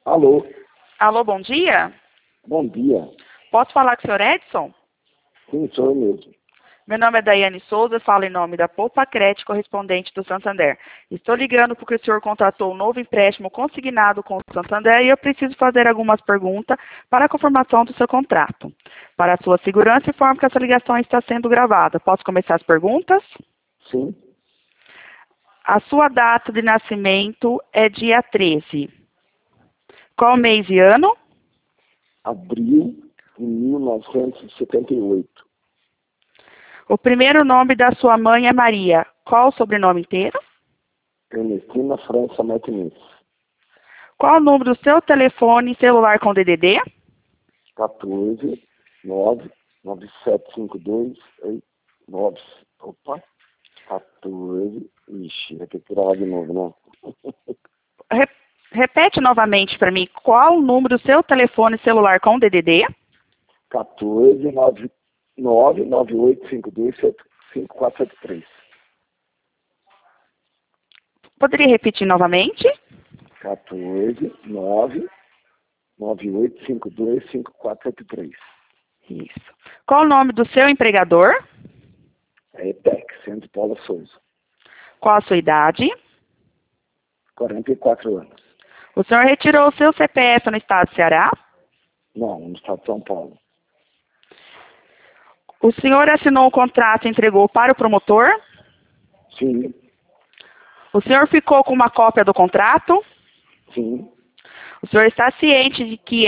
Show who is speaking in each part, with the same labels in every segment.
Speaker 1: Alô,
Speaker 2: Alô, bom dia.
Speaker 1: bom dia.
Speaker 2: Posso falar com o senhor Edson?
Speaker 1: Sim, sou eu mesmo.
Speaker 2: Meu nome é Daiane Souza, falo em nome da Poupa Crédito, correspondente do Santander. Estou ligando porque o senhor contratou um novo empréstimo consignado com o Santander e eu preciso fazer algumas perguntas para a confirmação do seu contrato. Para a sua segurança, informo que essa ligação está sendo gravada. Posso começar as perguntas?
Speaker 1: Sim,
Speaker 2: A sua data de nascimento é dia 13. Qual mês e ano?
Speaker 1: abril de 1978.
Speaker 2: O primeiro nome da sua mãe é Maria. Qual o sobrenome inteiro?
Speaker 1: Ernestina França Martinez.
Speaker 2: Qual o número do seu telefone celular com DDD?
Speaker 1: 14 9 9752 9. Opa, 14. Ixi, vai ter que tirar lá de novo, né?
Speaker 2: Repete novamente para mim. Qual o número do seu telefone celular com DDD?
Speaker 1: 14 9 9852 5473.
Speaker 2: Poderia repetir novamente?
Speaker 1: 14 9 9852 5473.
Speaker 2: Isso. Qual o nome do seu empregador?
Speaker 1: É ETEC, Centro Paula Souza.
Speaker 2: Qual a sua idade?
Speaker 1: 44 anos.
Speaker 2: O senhor retirou o seu CPF no estado do Ceará?
Speaker 1: Não, no estado de São Paulo.
Speaker 2: O senhor assinou o contrato e entregou para o promotor?
Speaker 1: Sim,
Speaker 2: O senhor ficou com uma cópia do contrato?
Speaker 1: sim,
Speaker 2: O senhor está ciente de que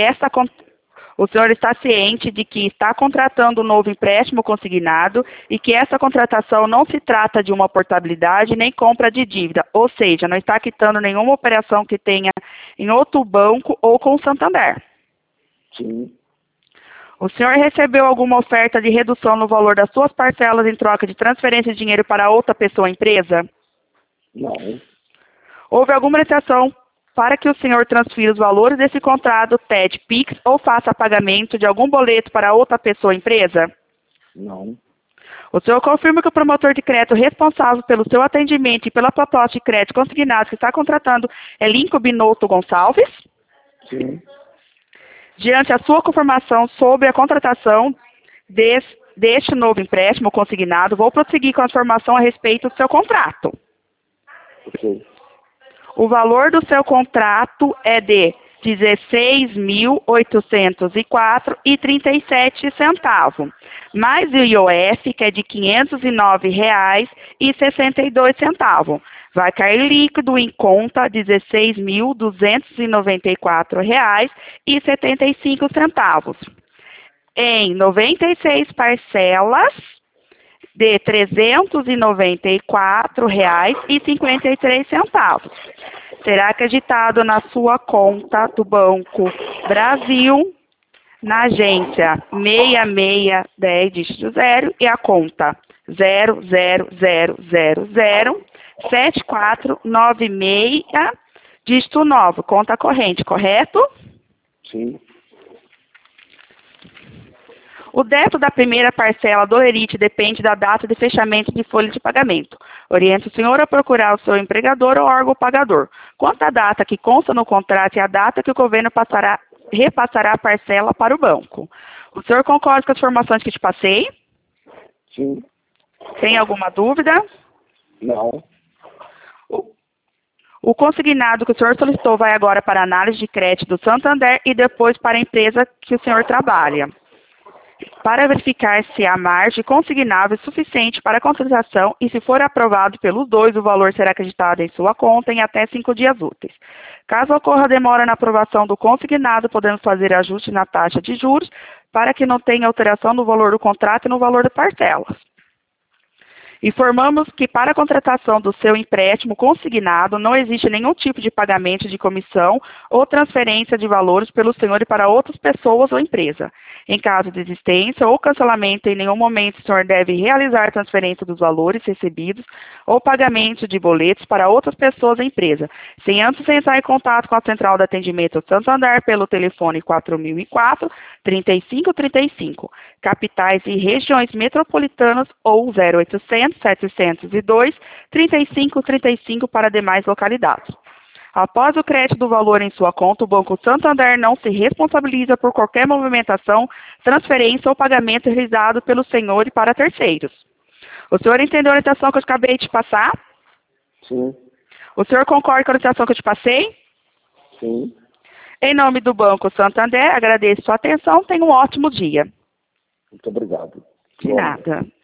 Speaker 2: está contratando um novo empréstimo consignado e que essa contratação não se trata de uma portabilidade nem compra de dívida, ou seja, não está quitando nenhuma operação que tenha em outro banco ou com o Santander.
Speaker 1: sim.
Speaker 2: O senhor recebeu alguma oferta de redução no valor das suas parcelas em troca de transferência de dinheiro para outra pessoa ou empresa?
Speaker 1: Não,
Speaker 2: Houve alguma licitação para que o senhor transfira os valores desse contrato, TED, PIX ou faça pagamento de algum boleto para outra pessoa ou empresa?
Speaker 1: não,
Speaker 2: O senhor confirma que o promotor de crédito responsável pelo seu atendimento e pela proposta de crédito consignado que está contratando é Lincoln Binotto Gonçalves?
Speaker 1: sim,
Speaker 2: Diante a sua confirmação sobre a contratação deste novo empréstimo consignado, vou prosseguir com a informação a respeito do seu contrato.
Speaker 1: ok,
Speaker 2: O valor do seu contrato é de R$ 16.804,37, mais o IOF, que é de R$ 509,62. Vai cair líquido em conta R$ 16.294,75, em 96 parcelas de R$ 394,53. Será acreditado na sua conta do Banco Brasil, na agência 6610, dígito 0, e a conta 000007496, dígito 9, conta corrente, correto?
Speaker 1: sim,
Speaker 2: O débito da primeira parcela do lerite depende da data de fechamento de folha de pagamento. Oriento o senhor a procurar o seu empregador ou órgão pagador. Quanto à data que consta no contrato é a data que o governo repassará a parcela para o banco. O senhor concorda com as informações que te passei?
Speaker 1: sim,
Speaker 2: Tem alguma dúvida?
Speaker 1: não,
Speaker 2: O consignado que o senhor solicitou vai agora para a análise de crédito do Santander e depois para a empresa que o senhor trabalha, para verificar se a margem consignável é suficiente para a contratação e, se for aprovado pelos dois, o valor será acreditado em sua conta em até 5 dias úteis. Caso ocorra demora na aprovação do consignado, podemos fazer ajuste na taxa de juros para que não tenha alteração no valor do contrato e no valor das parcelas. Informamos que para a contratação do seu empréstimo consignado não existe nenhum tipo de pagamento de comissão ou transferência de valores pelo senhor e para outras pessoas ou empresa. Em caso de existência ou cancelamento, em nenhum momento o senhor deve realizar transferência dos valores recebidos ou pagamento de boletos para outras pessoas ou empresa, sem antes entrar em contato com a Central de Atendimento Santander pelo telefone 4004-3535, capitais e regiões metropolitanas ou 0800 702 3535 para demais localidades. Após o crédito do valor em sua conta, o Banco Santander não se responsabiliza por qualquer movimentação, transferência ou pagamento realizado pelo senhor e para terceiros. O senhor entendeu a orientação que eu acabei de passar?
Speaker 1: Sim.
Speaker 2: O senhor concorda com a orientação que eu te passei?
Speaker 1: Sim.
Speaker 2: Em nome do Banco Santander, agradeço sua atenção. Tenha um ótimo dia.
Speaker 1: Muito obrigado.
Speaker 2: De nada.